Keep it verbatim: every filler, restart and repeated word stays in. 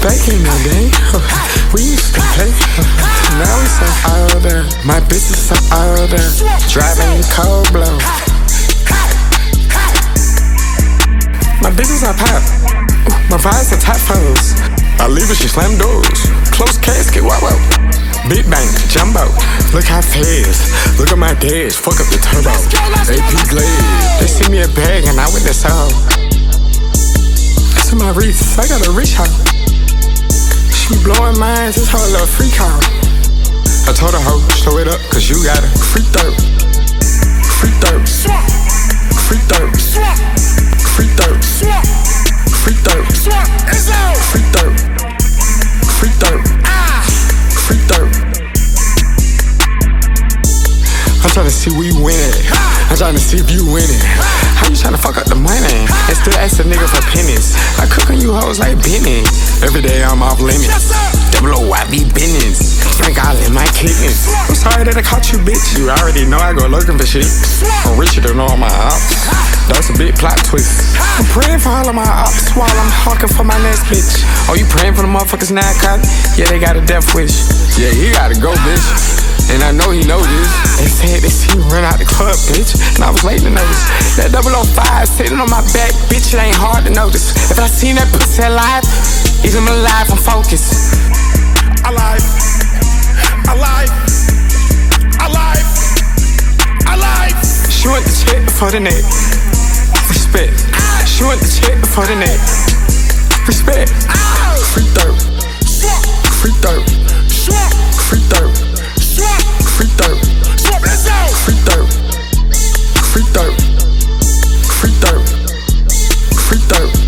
Back in the day, we used to play. Now we so older. My bitch is so older. Driving cold blow. My business I pop. My vibes are top foes. I leave her, she slam doors. Close casket, wow wow. Big bang, jumbo. Look how fast. Look at my dash. Fuck up the turbo. A P Glade. They send me a bag and I with the soul. That's in my wrist. I got a rich hoe. She blowing minds. This whole little free call. I told her hoe, slow it up, cause you got a free third. Free third. Free third. Free third. Free third. Free third. Free third. Free third. I'm tryna see where you win it. I'm tryna see if you win it. How you tryna fuck up the money and still ask a nigga for pennies? I cook on you hoes like Benny. Every day I'm off limits. Double O I be business. Drink all in my kidneys. I'm sorry that I caught you, bitch. You already know I go lurking for shit. I'm richer than all my ops. That's a big plot twist. I'm praying for all of my ops while I'm hawking for my next bitch. Oh, you praying for the motherfuckers now, cotton? Yeah, they got a death wish. Yeah, he gotta go, bitch. And I know he know this. They said they see me run out the club, bitch. And I was late to notice. That double oh five sitting on my back, bitch, it ain't hard to notice. If I seen that pussy alive, he's in my life, I'm focused. Alive, alive, alive, alive. She went to check before the neck. Respect. She went to check before the neck. Respect. Free third. Free third. Free third. Free third. Free third. Free third. Free third. Free third.